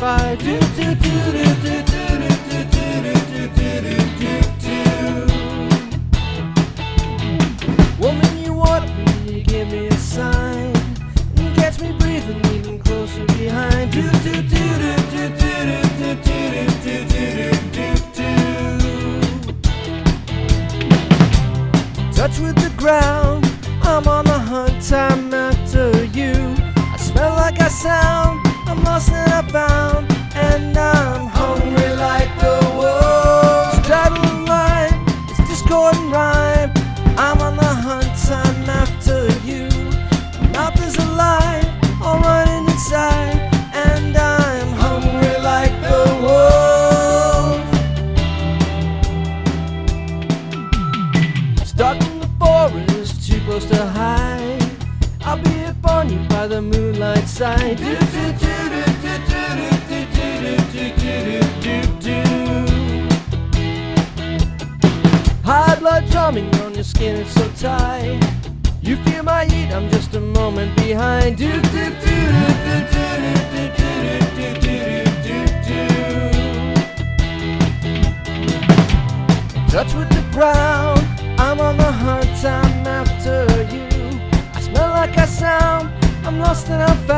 fire. Do do do do do do do do do do do do. Woman, you want me, you give me a sign and catch me breathing even closer behind. Do do do do do do do do do do do do. Touch with the ground, I'm on the hunt, I'm after you. I smell like I sound, I'm lost and I'm found, and I'm hungry like the wolves. Title of line, it's discord and rhyme. I'm on the hunt, I'm after you. My mouth is alive, all running inside, and I'm hungry like the wolf. Stuck in the forest, too close to hide. I'll be upon you by the moonlight side. Do do do do do do do do do do do. High blood drumming on your skin, it's so tight. You feel my heat, I'm just a moment behind. Do do do do do do do do do do. Touch with the ground, I'm on the hunt, I'm after you. I smell like I sound, I'm lost and I'm found.